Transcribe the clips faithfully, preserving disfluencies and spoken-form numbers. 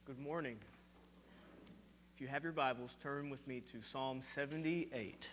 Good morning. If you have your Bibles, turn with me to Psalm seventy-eight.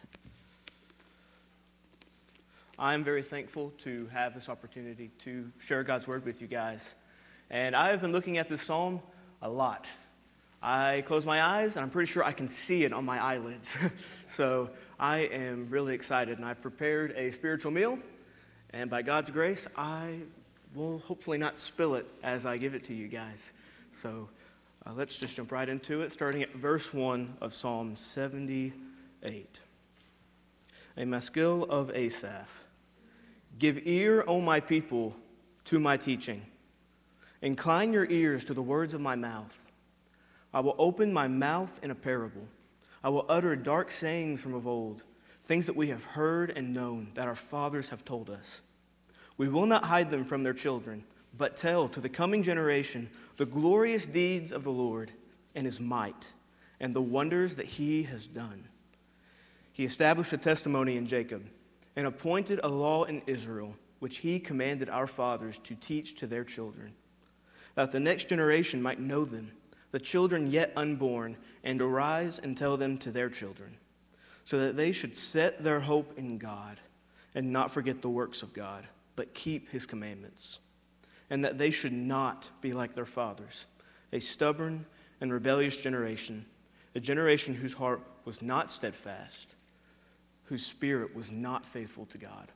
I'm very thankful to have this opportunity to share God's Word with you guys. And I've been looking at this psalm a lot. I close my eyes, and I'm pretty sure I can see it on my eyelids. So I am really excited, and I've prepared a spiritual meal. And by God's grace, I will hopefully not spill it as I give it to you guys. So uh, let's just jump right into it, starting at verse one of Psalm seventy-eight. A maskil of Asaph. Give ear, O my people, to my teaching. Incline your ears to the words of my mouth. I will open my mouth in a parable. I will utter dark sayings from of old, things that we have heard and known, that our fathers have told us. We will not hide them from their children, but tell to the coming generation the glorious deeds of the Lord and his might, and the wonders that he has done. He established a testimony in Jacob, and appointed a law in Israel, which he commanded our fathers to teach to their children, that the next generation might know them, the children yet unborn, and arise and tell them to their children, so that they should set their hope in God, and not forget the works of God, but keep his commandments, and that they should not be like their fathers, a stubborn and rebellious generation, a generation whose heart was not steadfast, whose spirit was not faithful to God.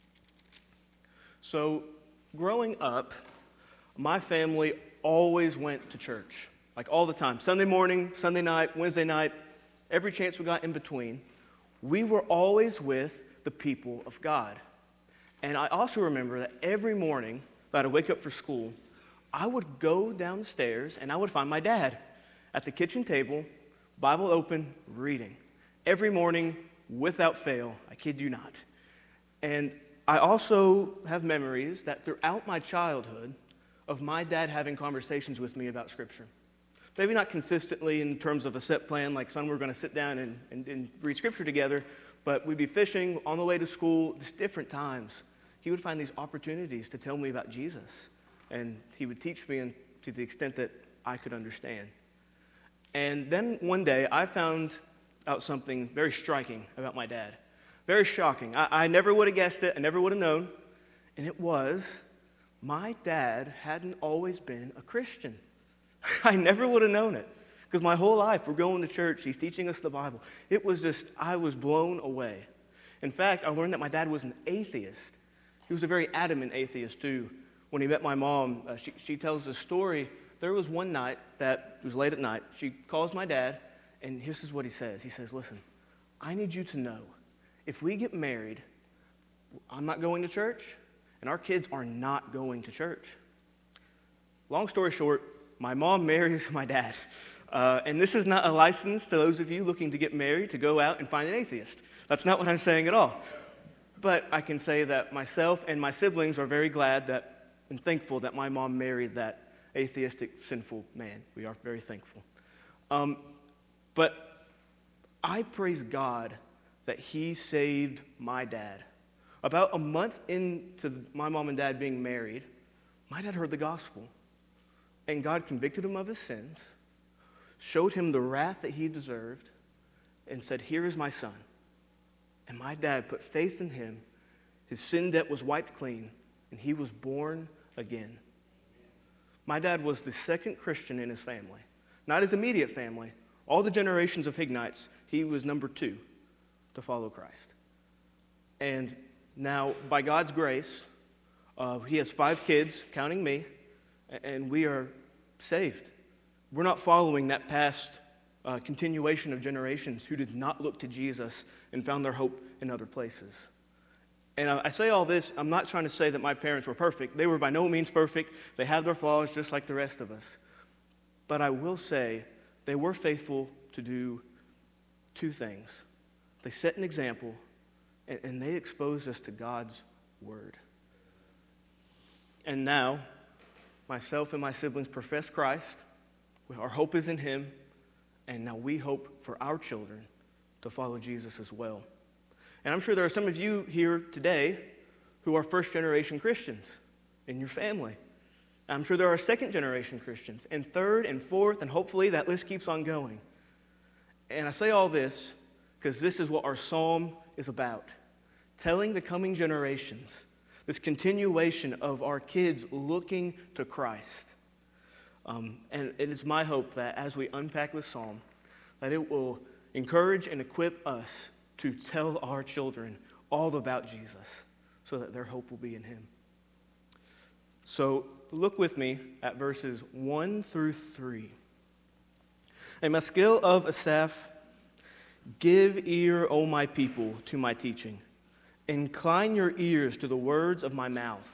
So, growing up, my family always went to church, like all the time. Sunday morning, Sunday night, Wednesday night, every chance we got in between, we were always with the people of God. And I also remember that every morning that I'd wake up for school, I would go down the stairs and I would find my dad at the kitchen table, Bible open, reading. Every morning, without fail, I kid you not. And I also have memories that throughout my childhood of my dad having conversations with me about Scripture. Maybe not consistently in terms of a set plan, like, son, we're going to sit down and, and, and read Scripture together, but we'd be fishing on the way to school, just different times. He would find these opportunities to tell me about Jesus, and he would teach me in, to the extent that I could understand. And then one day, I found out something very striking about my dad. Very shocking. I, I never would have guessed it. I never would have known. And it was, my dad hadn't always been a Christian. I never would have known it. Because my whole life, we're going to church. He's teaching us the Bible. It was just, I was blown away. In fact, I learned that my dad was an atheist. He was a very adamant atheist, too. When he met my mom, uh, she, she tells a story. There was one night that, it was late at night, she calls my dad, and this is what he says. He says, listen, I need you to know, if we get married, I'm not going to church, and our kids are not going to church. Long story short, my mom marries my dad. Uh, and this is not a license to those of you looking to get married to go out and find an atheist. That's not what I'm saying at all. But I can say that myself and my siblings are very glad that and thankful that my mom married that atheistic, sinful man. We are very thankful. Um, but I praise God that he saved my dad. About a month into my mom and dad being married, my dad heard the gospel. And God convicted him of his sins, showed him the wrath that he deserved, and said, here is my son. And my dad put faith in him. His sin debt was wiped clean, and he was born again. My dad was the second Christian in his family. Not his immediate family. All the generations of Hignites, he was number two to follow Christ. And now, by God's grace, uh, he has five kids, counting me, and we are saved. We're not following that past uh, continuation of generations who did not look to Jesus and found their hope in other places. And I, I say all this, I'm not trying to say that my parents were perfect. They were by no means perfect. They had their flaws just like the rest of us. But I will say they were faithful to do two things. They set an example, and, and they exposed us to God's word. And now, myself and my siblings profess Christ. Our hope is in him, and now we hope for our children to follow Jesus as well. And I'm sure there are some of you here today who are first-generation Christians in your family. I'm sure there are second generation Christians, and third and fourth, and hopefully that list keeps on going. And I say all this because this is what our psalm is about. Telling the coming generations, this continuation of our kids looking to Christ. Um, and it is my hope that as we unpack this psalm, that it will encourage and equip us to tell our children all about Jesus so that their hope will be in him. So look with me at verses one through three. A maskil of Asaph, give ear, O my people, to my teaching. Incline your ears to the words of my mouth.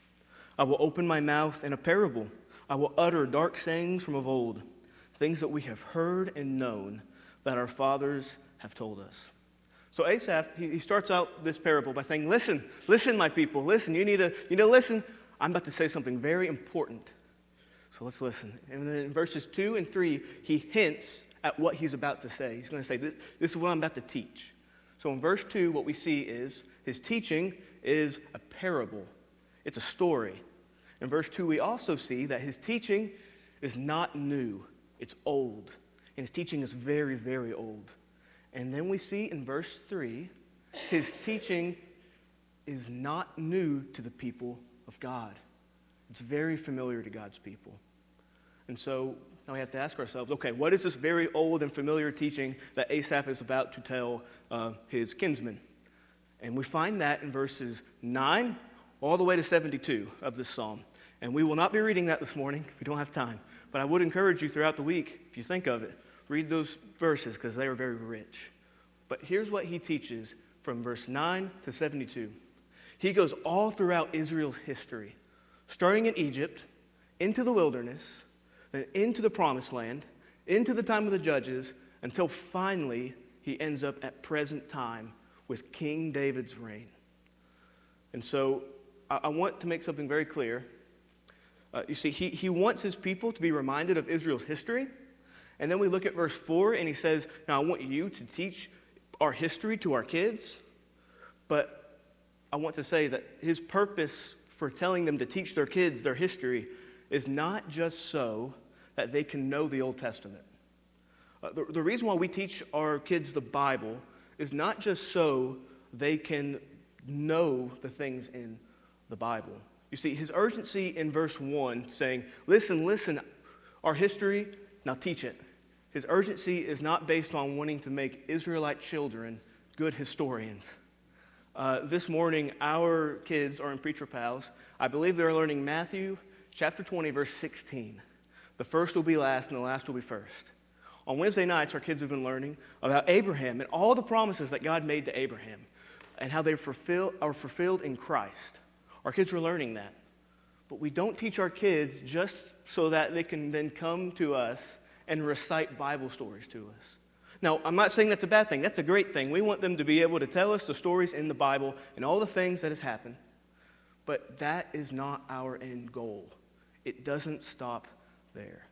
I will open my mouth in a parable. I will utter dark sayings from of old, things that we have heard and known, that our fathers have told us. So Asaph, he, he starts out this parable by saying, listen, listen, my people, listen, you need to, you need to listen. I'm about to say something very important. So let's listen. And then in verses two and three, he hints at what he's about to say. He's going to say, this, this is what I'm about to teach. So in verse two, what we see is his teaching is a parable. It's a story. In verse two, we also see that his teaching is not new. It's old. And his teaching is very, very old. And then we see in verse three, his teaching is not new to the people of God. It's very familiar to God's people. And so now we have to ask ourselves, okay, what is this very old and familiar teaching that Asaph is about to tell uh, his kinsmen? And we find that in verses nine all the way to seventy-two of this psalm. And we will not be reading that this morning. We don't have time. But I would encourage you throughout the week, if you think of it, read those verses because they are very rich. But here's what he teaches from verse nine to seventy-two. He goes all throughout Israel's history, starting in Egypt, into the wilderness, then into the promised land, into the time of the judges, until finally he ends up at present time with King David's reign. And so I, I want to make something very clear. Uh, you see, he, he wants his people to be reminded of Israel's history. And then we look at verse four, and he says, now I want you to teach our history to our kids. But I want to say that his purpose for telling them to teach their kids their history is not just so that they can know the Old Testament. Uh, the, the reason why we teach our kids the Bible is not just so they can know the things in the Bible. You see, his urgency in verse one saying, listen, listen, our history, now teach it. His urgency is not based on wanting to make Israelite children good historians. Uh, this morning, our kids are in Preacher Pals. I believe they're learning Matthew chapter twenty, verse sixteen. The first will be last, and the last will be first. On Wednesday nights, our kids have been learning about Abraham and all the promises that God made to Abraham and how they fulfill, are fulfilled in Christ. Our kids are learning that. But we don't teach our kids just so that they can then come to us and recite Bible stories to us. Now, I'm not saying that's a bad thing. That's a great thing. We want them to be able to tell us the stories in the Bible and all the things that has happened. But that is not our end goal. It doesn't stop there.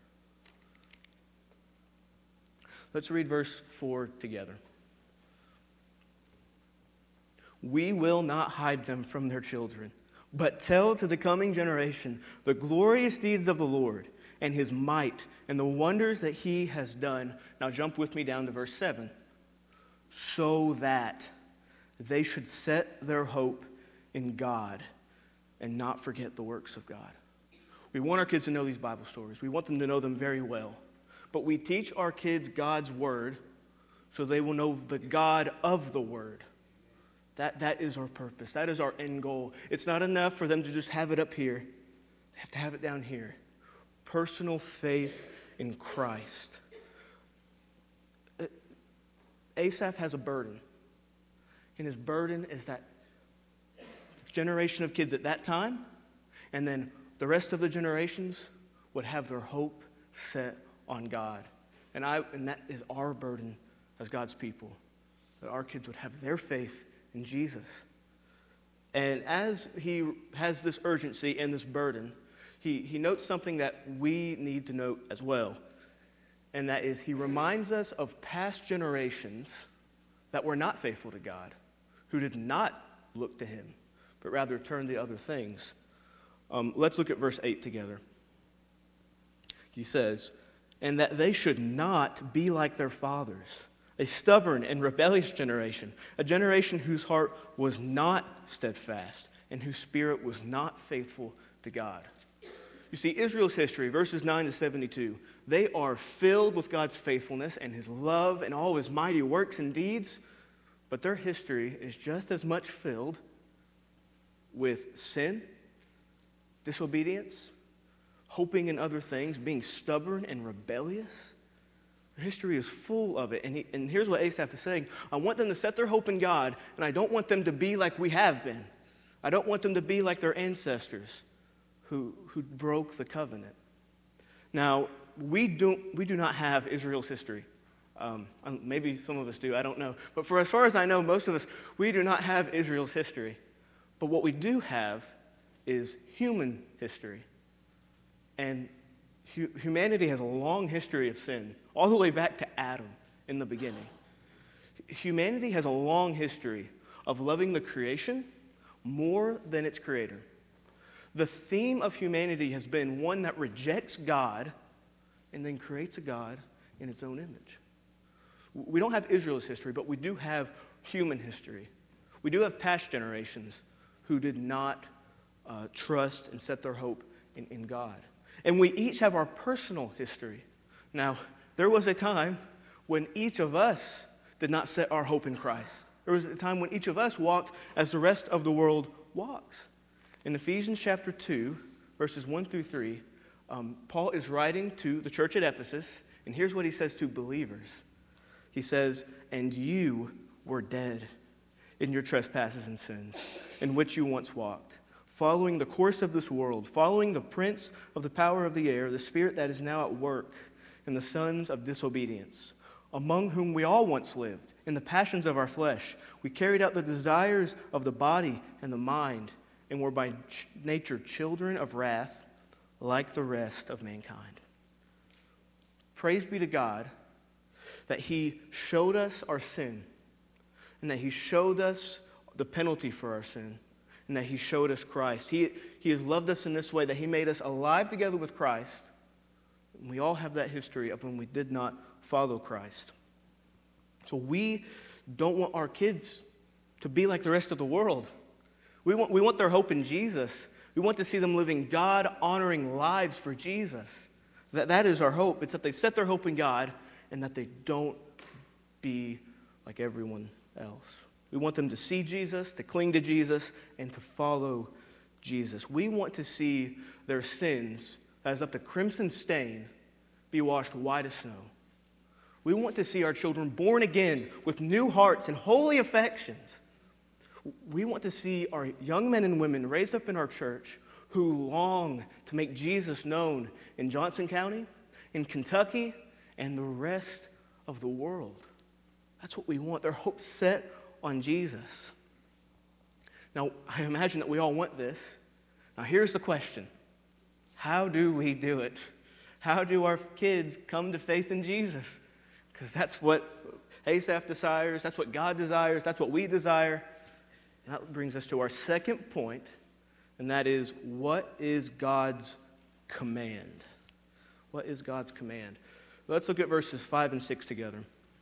Let's read verse four together. We will not hide them from their children, but tell to the coming generation the glorious deeds of the Lord and his might and the wonders that he has done. Now jump with me down to verse seven. So that they should set their hope in God and not forget the works of God. We want our kids to know these Bible stories. We want them to know them very well. But we teach our kids God's word so they will know the God of the word. That, that is our purpose. That is our end goal. It's not enough for them to just have it up here. They have to have it down here. Personal faith in Christ. Asaph has a burden. And his burden is that generation of kids at that time, and then the rest of the generations would have their hope set on God. And I and that is our burden as God's people, that our kids would have their faith in Jesus. And as he has this urgency and this burden, he, he notes something that we need to note as well. And that is, he reminds us of past generations that were not faithful to God, who did not look to him, but rather turned to other things. Um, let's look at verse eight together. he says, and that they should not be like their fathers, a stubborn and rebellious generation, a generation whose heart was not steadfast and whose spirit was not faithful to God. You see, Israel's history, verses nine to seventy-two, they are filled with God's faithfulness and his love and all his mighty works and deeds, but their history is just as much filled with sin, disobedience, hoping in other things, being stubborn and rebellious. Their history is full of it. And, he, and here's what Asaph is saying. I want them to set their hope in God, and I don't want them to be like we have been. I don't want them to be like their ancestors who, who broke the covenant. Now, we, do, we do not have Israel's history. Um, maybe some of us do, I don't know. But for as far as I know, most of us, we do not have Israel's history. But what we do have is human history. And hu- humanity has a long history of sin, all the way back to Adam in the beginning. Humanity has a long history of loving the creation more than its creator. The theme of humanity has been one that rejects God and then creates a God in its own image. We don't have Israel's history, but we do have human history. We do have past generations who did not uh, trust and set their hope in, in God. And we each have our personal history. Now, there was a time when each of us did not set our hope in Christ. There was a time when each of us walked as the rest of the world walks. In Ephesians chapter two, verses one through three, um, Paul is writing to the church at Ephesus, and here's what he says to believers. He says, "And you were dead in your trespasses and sins, in which you once walked, following the course of this world, following the prince of the power of the air, the spirit that is now at work in the sons of disobedience, among whom we all once lived, in the passions of our flesh. We carried out the desires of the body and the mind, and were by ch- nature children of wrath, like the rest of mankind." Praise be to God that he showed us our sin, and that he showed us the penalty for our sin, and that he showed us Christ. He, he has loved us in this way, that he made us alive together with Christ. And we all have that history of when we did not follow Christ. So we don't want our kids to be like the rest of the world. We want, we want their hope in Jesus. We want to see them living God-honoring lives for Jesus. That, that is our hope. It's that they set their hope in God and that they don't be like everyone else. We want them to see Jesus, to cling to Jesus, and to follow Jesus. We want to see their sins that has left a crimson stain be washed white as snow. We want to see our children born again with new hearts and holy affections. We want to see our young men and women raised up in our church who long to make Jesus known in Johnson County, in Kentucky, and the rest of the world. That's what we want. Their hope set on Jesus. Now, I imagine that we all want this. Now, here's the question. How do we do it? How do our kids come to faith in Jesus? Because that's what Asaph desires. That's what God desires. That's what we desire. And that brings us to our second point, and that is, what is God's command? What is God's command? Let's look at verses five and six together.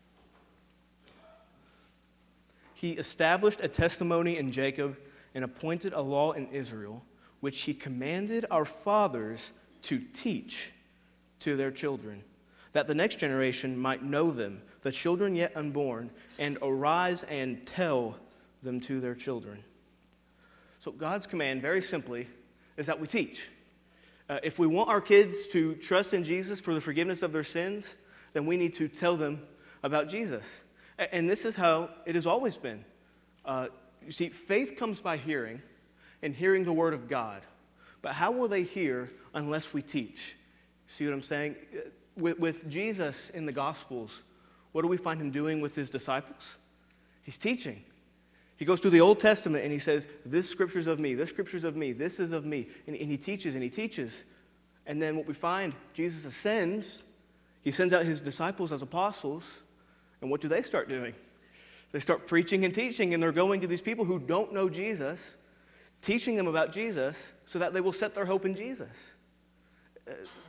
He established a testimony in Jacob and appointed a law in Israel, which he commanded our fathers to teach to their children, that the next generation might know them, the children yet unborn, and arise and tell them to their children. So God's command, very simply, is that we teach. Uh, if we want our kids to trust in Jesus for the forgiveness of their sins, then we need to tell them about Jesus. A- and this is how it has always been. Uh, you see, faith comes by hearing, and hearing the word of God. But how will they hear unless we teach? See what I'm saying? With, with Jesus in the Gospels, what do we find him doing with his disciples? He's teaching. He goes through the Old Testament and he says, this scripture's of me, this scripture's of me, this is of me. And, and he teaches and he teaches. And then what we find, Jesus ascends. He sends out his disciples as apostles. And what do they start doing? They start preaching and teaching, and they're going to these people who don't know Jesus, teaching them about Jesus so that they will set their hope in Jesus. Uh,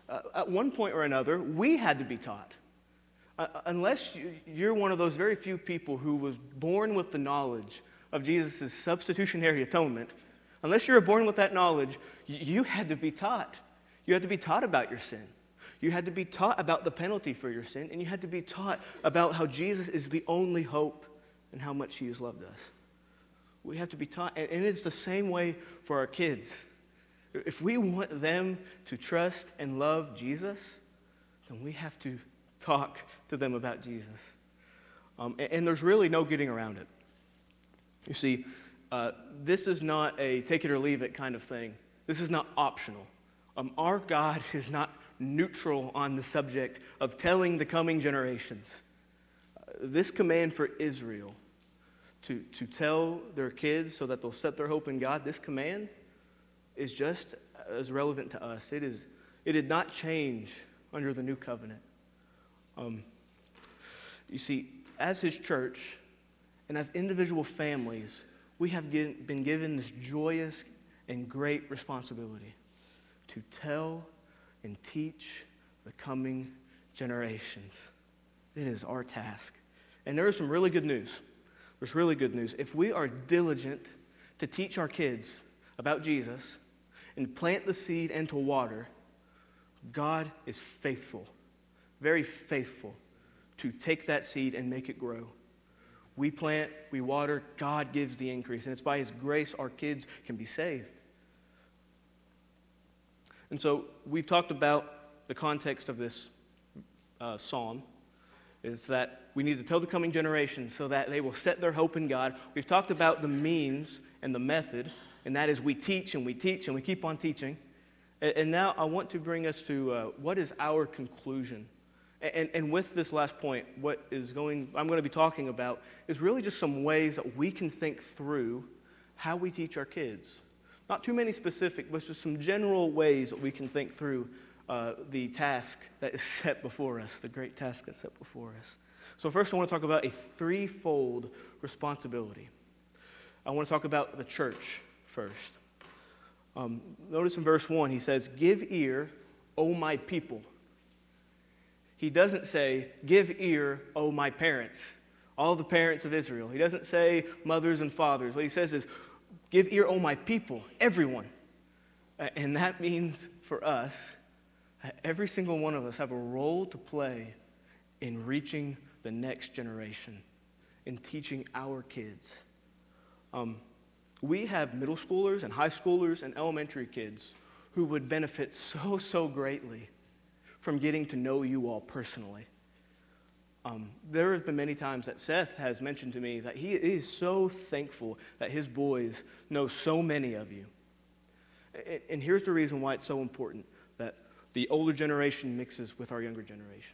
Uh, at one point or another, we had to be taught. Uh, unless you, you're one of those very few people who was born with the knowledge of Jesus' substitutionary atonement, unless you were born with that knowledge, you, you had to be taught. You had to be taught about your sin. You had to be taught about the penalty for your sin, and you had to be taught about how Jesus is the only hope and how much he has loved us. We have to be taught, and, and it's the same way for our kids. If we want them to trust and love Jesus, then we have to talk to them about Jesus. Um, and, and there's really no getting around it. You see, uh, this is not a take it or leave it kind of thing. This is not optional. Um, our God is not neutral on the subject of telling the coming generations. Uh, this command for Israel to, to tell their kids so that they'll set their hope in God, this command is just as relevant to us. It is. It did not change under the new covenant. Um, you see, as his church and as individual families, we have get, been given this joyous and great responsibility to tell and teach the coming generations. It is our task. And there is some really good news. There's really good news. If we are diligent to teach our kids about Jesus and plant the seed and to water, God is faithful, very faithful, to take that seed and make it grow. We plant, we water, God gives the increase. And it's by his grace our kids can be saved. And so we've talked about the context of this uh, psalm. Is that we need to tell the coming generation so that they will set their hope in God. We've talked about the means and the method, and that is we teach and we teach and we keep on teaching. And, and now I want to bring us to uh, what is our conclusion. And, and with this last point, what is going, I'm going to be talking about is really just some ways that we can think through how we teach our kids. Not too many specific, but just some general ways that we can think through uh, the task that is set before us, the great task that's set before us. So first I want to talk about a threefold responsibility. I want to talk about the church first. Um, notice in verse one, he says, "Give ear, O my people." He doesn't say, "Give ear, O my parents," all the parents of Israel. He doesn't say mothers and fathers. What he says is, "Give ear, O my people," everyone. And that means for us, every single one of us have a role to play in reaching the next generation, in teaching our kids. Um, we have middle schoolers and high schoolers and elementary kids who would benefit so, so greatly from getting to know you all personally. Um, there have been many times that Seth has mentioned to me that he is so thankful that his boys know so many of you. And, and here's the reason why it's so important that the older generation mixes with our younger generation.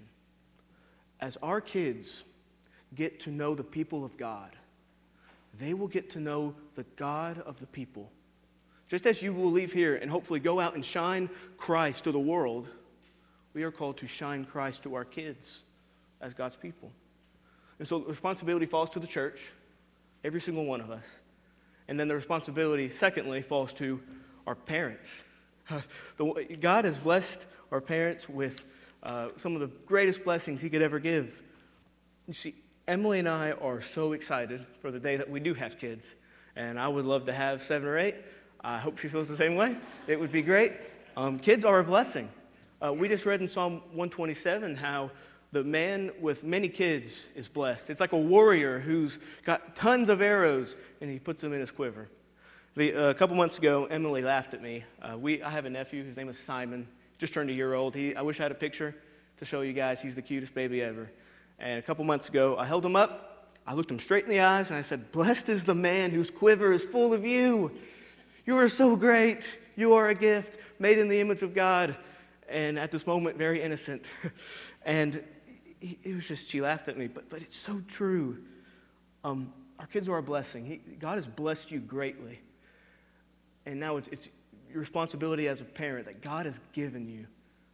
As our kids get to know the people of God, they will get to know the God of the people. Just as you will leave here and hopefully go out and shine Christ to the world, we are called to shine Christ to our kids as God's people. And so the responsibility falls to the church, every single one of us. And then the responsibility, secondly, falls to our parents. The, God has blessed our parents with uh, some of the greatest blessings he could ever give. You see, Emily and I are so excited for the day that we do have kids. And I would love to have seven or eight. I hope she feels the same way. It would be great. Um, kids are a blessing. Uh, we just read in Psalm one twenty-seven how the man with many kids is blessed. It's like a warrior who's got tons of arrows, and he puts them in his quiver. The, uh, a couple months ago, Emily laughed at me. Uh, we, I have a nephew. His name is Simon. Just turned a year old. He, I wish I had a picture to show you guys. He's the cutest baby ever. And a couple months ago, I held him up. I looked him straight in the eyes, and I said, "Blessed is the man whose quiver is full of you. You are so great. You are a gift made in the image of God." And at this moment, very innocent. And it was just, she laughed at me, but but it's so true. Um, our kids are a blessing. He, God has blessed you greatly. And now it's, it's your responsibility as a parent that God has given you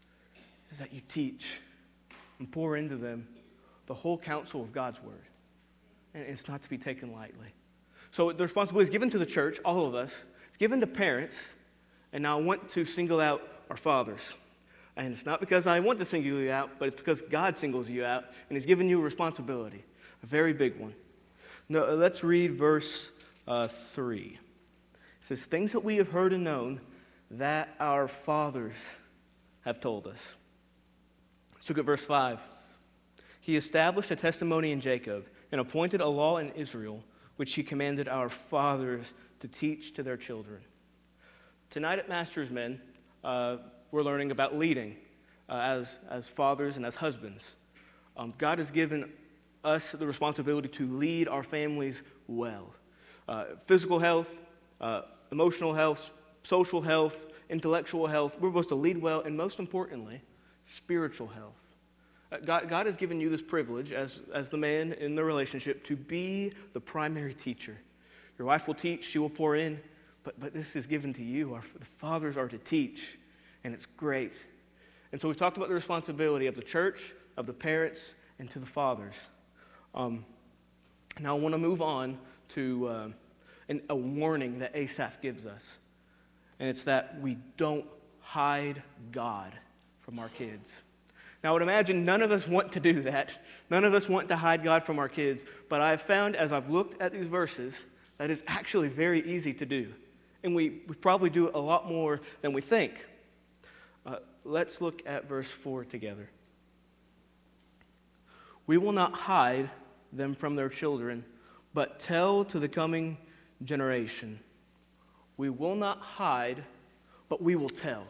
is that you teach and pour into them the whole counsel of God's word. And it's not to be taken lightly. So the responsibility is given to the church, all of us. It's given to parents. And now I want to single out our fathers. And it's not because I want to single you out, but it's because God singles you out, and he's given you a responsibility, a very big one. Now, let's read verse uh, three. It says, things that we have heard and known that our fathers have told us. Let's look at verse five. He established a testimony in Jacob and appointed a law in Israel, which he commanded our fathers to teach to their children. Tonight at Master's Men, uh, we're learning about leading uh, as, as fathers and as husbands. Um, God has given us the responsibility to lead our families well. Uh, physical health, uh, emotional health, social health, intellectual health. We're supposed to lead well, and most importantly, spiritual health. Uh, God, God has given you this privilege as, as the man in the relationship to be the primary teacher. Your wife will teach, she will pour in, but, but this is given to you. Our, the fathers are to teach, and it's great. And so we've talked about the responsibility of the church, of the parents, and to the fathers. Um, now I want to move on to uh, an, a warning that Asaph gives us. And it's that we don't hide God from our kids. Now I would imagine none of us want to do that. None of us want to hide God from our kids. But I've found as I've looked at these verses that it's actually very easy to do. And we, we probably do it a lot more than we think. Uh, let's look at verse four together. We will not hide them from their children, but tell to the coming generation. We will not hide, but we will tell.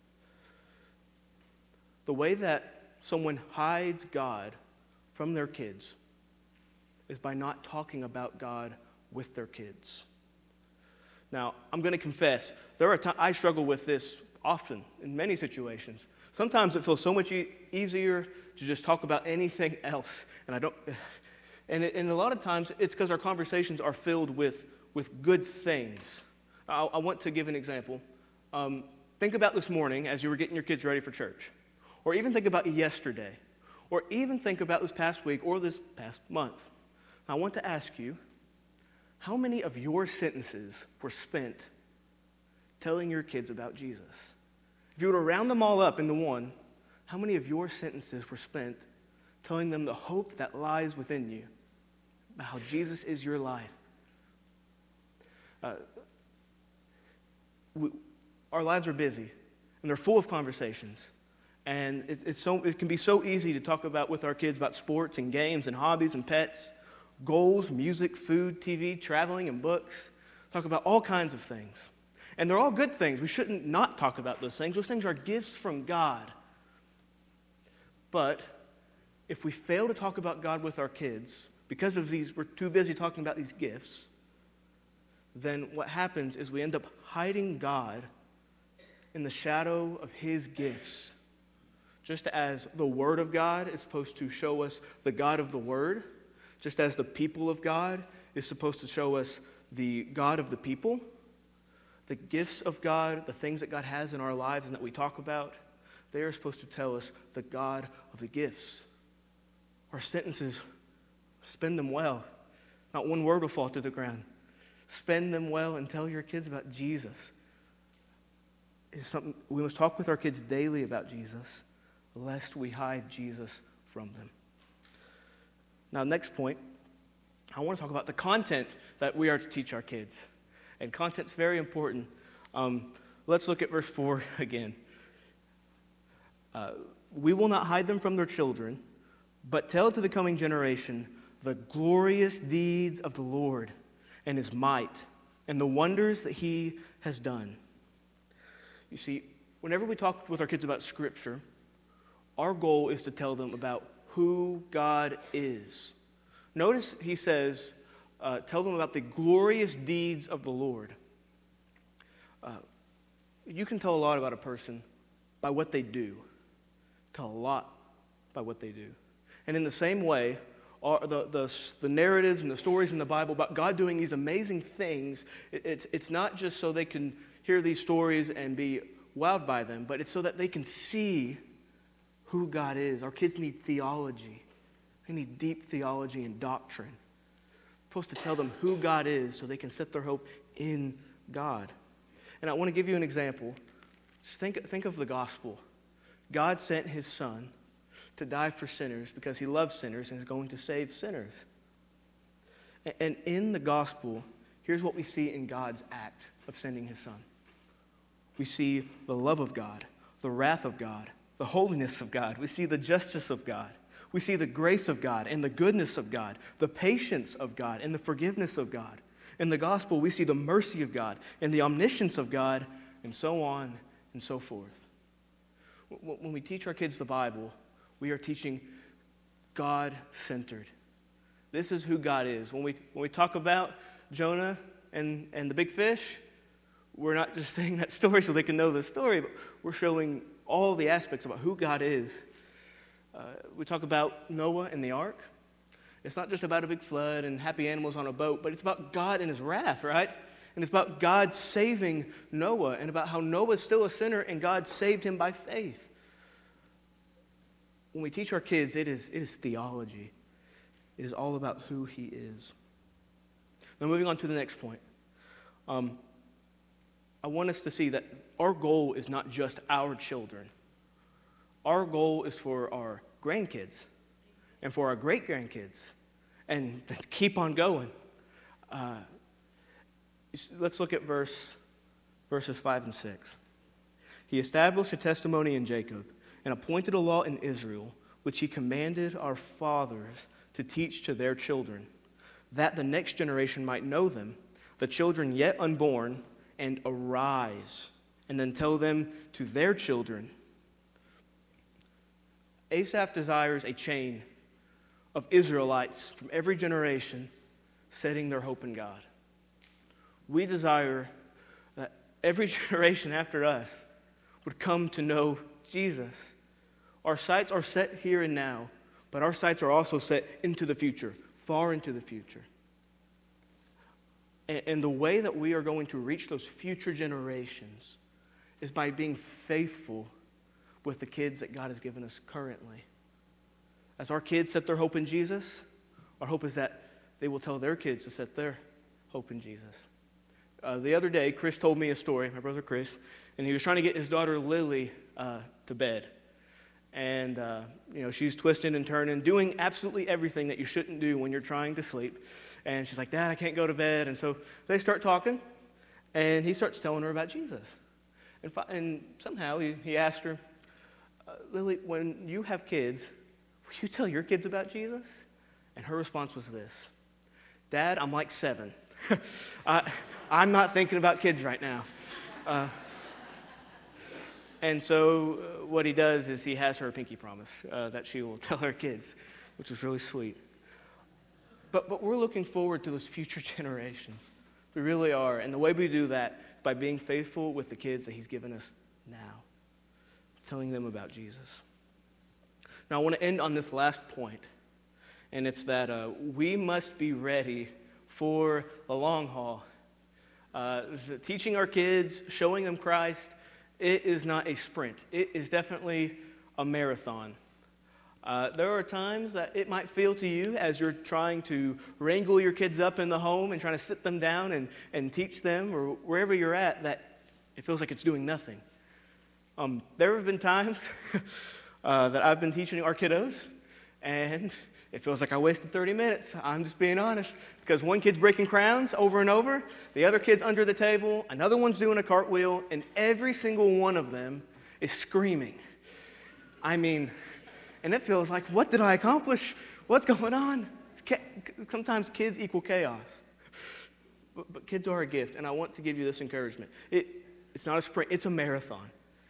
The way that someone hides God from their kids is by not talking about God with their kids. Now, I'm going to confess, there are times I struggle with this often in many situations. Sometimes it feels so much e- easier to just talk about anything else, and I don't. And, it, and a lot of times it's because our conversations are filled with with good things. I, I want to give an example. Um, think about this morning as you were getting your kids ready for church, or even think about yesterday, or even think about this past week or this past month. I want to ask you, how many of your sentences were spent telling your kids about Jesus? If you were to round them all up into one, how many of your sentences were spent telling them the hope that lies within you, about how Jesus is your life? Uh, we, our lives are busy, and they're full of conversations. And it, it's so, it can be so easy to talk about with our kids about sports and games and hobbies and pets, goals, music, food, T V, traveling, and books. Talk about all kinds of things. And they're all good things. We shouldn't not talk about those things. Those things are gifts from God. But if we fail to talk about God with our kids, because of these, we're too busy talking about these gifts, then what happens is we end up hiding God in the shadow of his gifts. Just as the Word of God is supposed to show us the God of the Word, just as the people of God is supposed to show us the God of the people, the gifts of God, the things that God has in our lives and that we talk about, they are supposed to tell us the God of the gifts. Our sentences, spend them well. Not one word will fall to the ground. Spend them well and tell your kids about Jesus. It's something we must talk with our kids daily about Jesus, lest we hide Jesus from them. Now, next point, I want to talk about the content that we are to teach our kids. And content's very important. Um, let's look at verse four again. Uh, we will not hide them from their children, but tell to the coming generation the glorious deeds of the Lord and his might and the wonders that he has done. You see, whenever we talk with our kids about Scripture, our goal is to tell them about who God is. Notice he says, uh, tell them about the glorious deeds of the Lord. Uh, you can tell a lot about a person by what they do. Tell a lot by what they do. And in the same way, are the, the, the narratives and the stories in the Bible about God doing these amazing things, it, it's, it's not just so they can hear these stories and be wowed by them, but it's so that they can see who God is. Our kids need theology. They need deep theology and doctrine. We're supposed to tell them who God is so they can set their hope in God. And I want to give you an example. Just think, think of the gospel. God sent his son to die for sinners because he loves sinners and is going to save sinners. And in the gospel, here's what we see in God's act of sending his son. We see the love of God, the wrath of God, the holiness of God. We see the justice of God. We see the grace of God and the goodness of God, the patience of God and the forgiveness of God. In the gospel, we see the mercy of God and the omniscience of God, and so on and so forth. When we teach our kids the Bible, we are teaching God-centered. This is who God is. When we, when we talk about Jonah and, and the big fish, we're not just saying that story so they can know the story, but we're showing all the aspects about who God is. Uh, we talk about Noah and the ark. It's not just about a big flood and happy animals on a boat, but it's about God and his wrath, right? And it's about God saving Noah and about how Noah's still a sinner and God saved him by faith. When we teach our kids, it is, it is theology. It is all about who he is. Now, moving on to the next point. Um, I want us to see that our goal is not just our children. Our goal is for our grandkids and for our great-grandkids and keep on going. Uh, let's look at verse, verses five and six. He established a testimony in Jacob and appointed a law in Israel, which he commanded our fathers to teach to their children, that the next generation might know them, the children yet unborn, and arise, and then tell them to their children. Asaph desires a chain of Israelites from every generation setting their hope in God. We desire that every generation after us would come to know Jesus. Our sights are set here and now, but our sights are also set into the future, far into the future. And the way that we are going to reach those future generations is by being faithful with the kids that God has given us currently. As our kids set their hope in Jesus, our hope is that they will tell their kids to set their hope in Jesus. Uh, the other day, Chris told me a story, my brother Chris, and he was trying to get his daughter Lily uh, to bed. And, uh, you know, she's twisting and turning, doing absolutely everything that you shouldn't do when you're trying to sleep. And she's like, Dad, I can't go to bed. And so they start talking, and he starts telling her about Jesus. And, fi- and somehow he, he asked her, uh, Lily, when you have kids, will you tell your kids about Jesus? And her response was this: Dad, I'm like seven. I, I'm not thinking about kids right now. Uh, and so uh, what he does is he has her a pinky promise uh, that she will tell her kids, which is really sweet. But, but we're looking forward to those future generations. We really are. And the way we do that is by being faithful with the kids that he's given us now, telling them about Jesus. Now, I want to end on this last point, and it's that uh, we must be ready for the long haul. Uh, the, teaching our kids, showing them Christ, it is not a sprint. It is definitely a marathon. Uh, there are times that it might feel to you as you're trying to wrangle your kids up in the home and trying to sit them down and, and teach them, or wherever you're at, that it feels like it's doing nothing. Um, there have been times uh, that I've been teaching our kiddos, and it feels like I wasted thirty minutes. I'm just being honest. Because one kid's breaking crowns over and over, the other kid's under the table, another one's doing a cartwheel, and every single one of them is screaming. I mean, and it feels like, what did I accomplish? What's going on? Sometimes kids equal chaos. But, but kids are a gift, and I want to give you this encouragement. It, it's not a sprint, it's a marathon.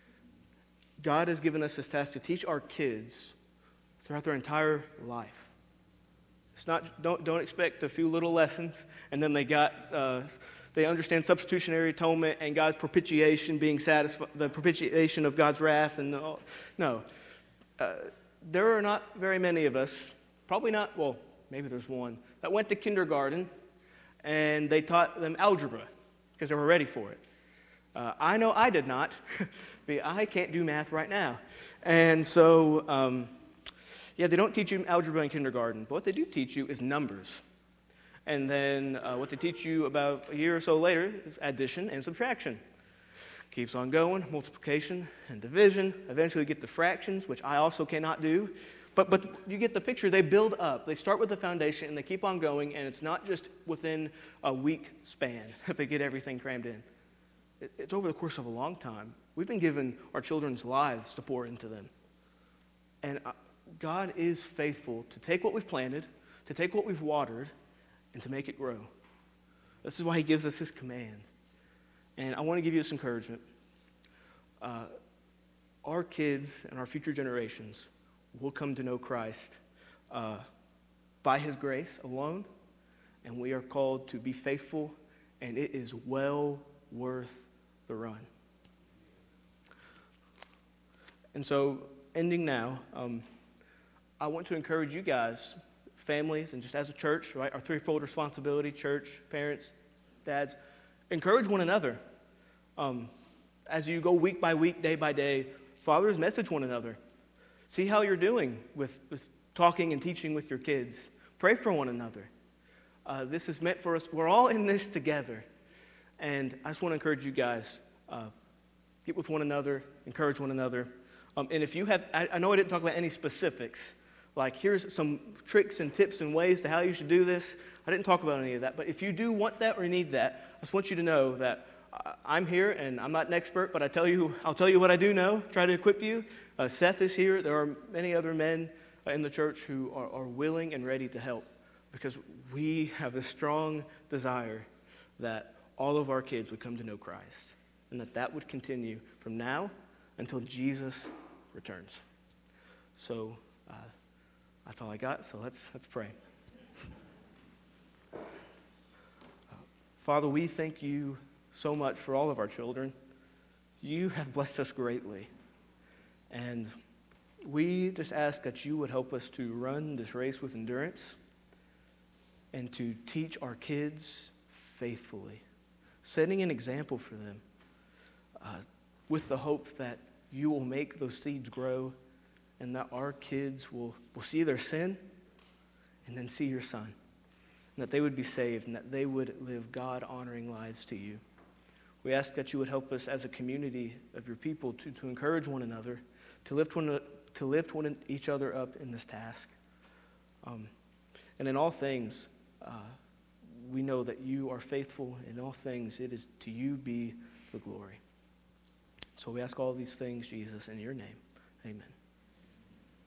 God has given us this task to teach our kids throughout their entire life. It's not, don't, don't expect a few little lessons, and then they got, uh, they understand substitutionary atonement and God's propitiation being satisfied, the propitiation of God's wrath, and all. No. Uh, there are not very many of us, probably not, well, maybe there's one, that went to kindergarten, and they taught them algebra, because they were ready for it. Uh, I know I did not, but I can't do math right now. And so, um, yeah, they don't teach you algebra in kindergarten, but what they do teach you is numbers. And then uh, what they teach you about a year or so later is addition and subtraction. Keeps on going, multiplication and division. Eventually you get the fractions, which I also cannot do. But, but you get the picture. They build up. They start with the foundation, and they keep on going, and it's not just within a week span that they get everything crammed in. It, it's over the course of a long time. We've been given our children's lives to pour into them. And uh, God is faithful to take what we've planted, to take what we've watered, and to make it grow. This is why he gives us his command. And I want to give you this encouragement. Uh, our kids and our future generations will come to know Christ uh, by his grace alone, and we are called to be faithful, and it is well worth the run. And so, ending now, um, I want to encourage you guys, families, and just as a church, right, our threefold responsibility, church, parents, dads, encourage one another. Um, as you go week by week, day by day, fathers, message one another. See how you're doing with, with talking and teaching with your kids. Pray for one another. Uh, this is meant for us. We're all in this together. And I just want to encourage you guys, uh, get with one another, encourage one another. Um, and if you have, I, I know I didn't talk about any specifics, like here's some tricks and tips and ways to how you should do this. I didn't talk about any of that. But if you do want that or need that, I just want you to know that I'm here, and I'm not an expert, but I tell you, I'll tell you what I do know, try to equip you. Uh, Seth is here. There are many other men uh, in the church who are, are willing and ready to help, because we have this strong desire that all of our kids would come to know Christ, and that that would continue from now until Jesus returns. So uh, that's all I got, so let's, let's pray. Uh, Father, we thank you so much for all of our children. You have blessed us greatly. And we just ask that you would help us to run this race with endurance and to teach our kids faithfully, setting an example for them uh, with the hope that you will make those seeds grow and that our kids will, will see their sin and then see your son, and that they would be saved and that they would live God-honoring lives to you. We ask that you would help us as a community of your people to, to encourage one another, to lift one to lift one each other up in this task. Um, and in all things, uh, we know that you are faithful. In all things, it is to you be the glory. So we ask all these things, Jesus, in your name. Amen.